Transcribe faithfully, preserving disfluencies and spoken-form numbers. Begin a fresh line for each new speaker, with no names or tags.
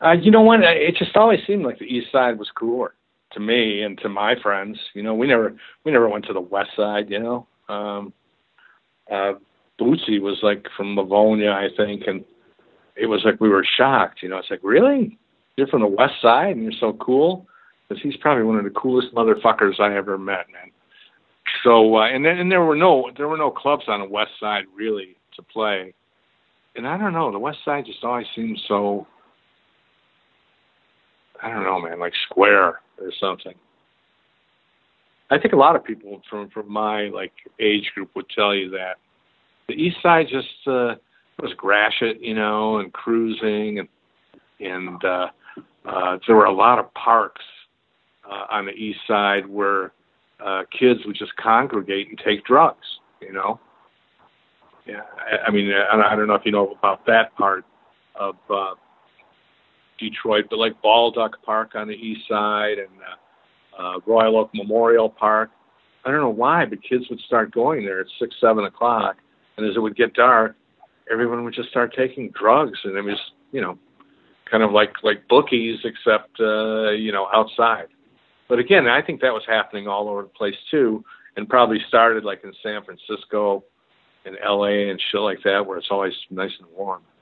Uh, you know what? It just always seemed like the East Side was cooler to me and to my friends. You know, we never we never went to the West Side. You know, um, uh, Bootsy was like from Livonia, I think, and it was like we were shocked. You know, it's like, really, you're from the West Side and you're so cool? Because he's probably one of the coolest motherfuckers I ever met, man. So uh, and then and there were no there were no clubs on the West Side really to play, and I don't know, the West Side just always seemed so, I don't know, man, like square or something. I think a lot of people from from my like age group would tell you that the East Side just uh, was Gratiot, you know, and cruising, and and uh, uh, there were a lot of parks uh, on the East Side where uh, kids would just congregate and take drugs, you know. Yeah, I, I mean, I, I don't know if you know about that part of uh, Detroit, but like Baldock Park on the East Side and uh, uh, Royal Oak Memorial Park. I don't know why, but kids would start going there at six, seven o'clock, and as it would get dark, everyone would just start taking drugs, and it was, you know, kind of like like bookies, except uh, you know, outside. But again, I think that was happening all over the place too, and probably started like in San Francisco and L A and shit like that, where it's always nice and warm.